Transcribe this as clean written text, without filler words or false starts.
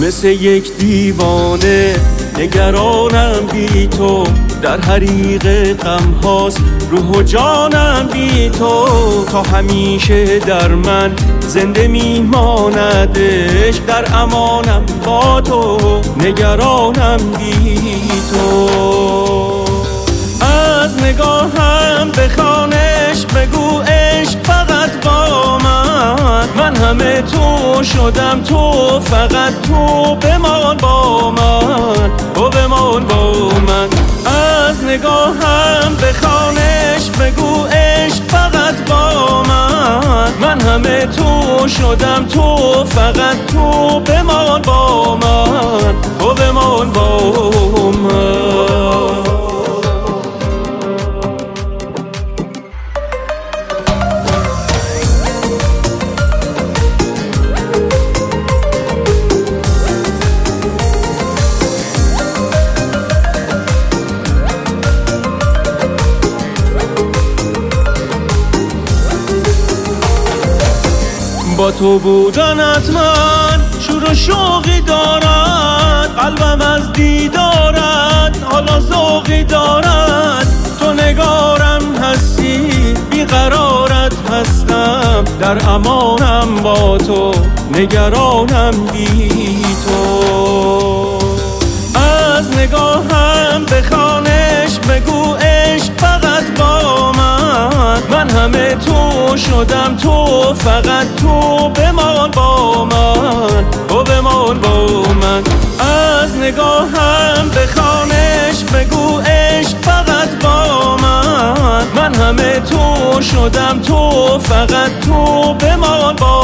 مثل یک دیوانه نگرانم بی تو، در حریق غم هاست روح و جانم بی تو. تا همیشه در من زنده میماندش، در امانم با تو، نگرانم بی تو. از نگاهم بخوانش بگو عشق فقط با من، من همه تو شدم، تو فقط تو بمان با من، تو بمان با من. از نگاهم بخوانش بگو عشق فقط با من، من همه تو شدم، تو فقط تو بمان با من، تو بمان با من. با تو بودنت من شور و شوقی دارد، قلبم از دیدارت حالا ذوقی دارد. تو نگارم هستی بیقرارت هستم، در امانم با تو، نگرانم بی تو. از نگاهم بخوانش بگو عشق فقط با من، من همه تو شدم، تو فقط تو بمان با من، تو بمان با من. از نگاهم بخوانش بگو عشق فقط با من، من همه تو شدم، تو فقط تو بمان با